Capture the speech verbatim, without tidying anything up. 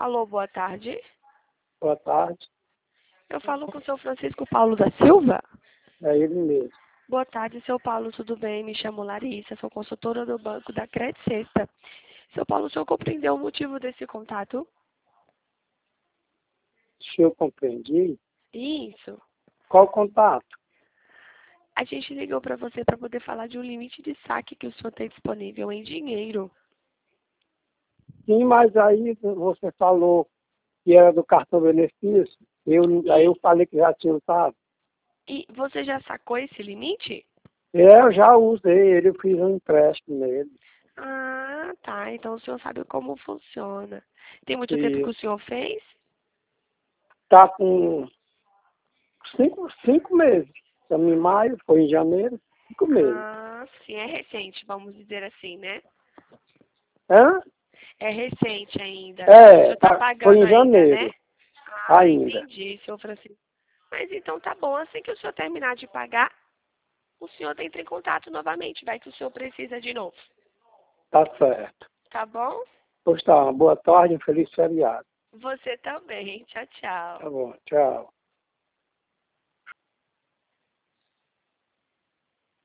Alô, boa tarde. Boa tarde. Eu falo com o seu Francisco Paulo da Silva. É ele mesmo. Boa tarde, seu Paulo, tudo bem? Me chamo Larissa, sou consultora do banco da Credit Sexta. Seu Paulo, o senhor compreendeu o motivo desse contato? Se eu compreendi, Isso. qual o contato? A gente ligou para você para poder falar de um limite de saque que o senhor tem disponível em dinheiro. Sim, mas aí você falou que era do cartão benefício. Eu, aí eu falei que já tinha usado. E você já sacou esse limite? É, eu já usei ele, eu fiz um empréstimo nele. Ah, tá. Então o senhor sabe como funciona. Tem muito tempo que E o senhor fez? tá com cinco, cinco meses. Estamos em maio, foi em janeiro, cinco meses. Ah, sim, é recente, vamos dizer assim, né? Hã? É recente ainda. O É, senhor está tá, foi pagando em ainda, né? janeiro, Ah, ainda. entendi, senhor Francisco. Mas então tá bom, assim que o senhor terminar de pagar, o senhor entra em contato novamente, vai que o senhor precisa de novo. Tá certo. Tá bom? Pois tá, uma boa tarde, um feliz feriado. Você também. Tchau, tchau. Tá bom, tchau.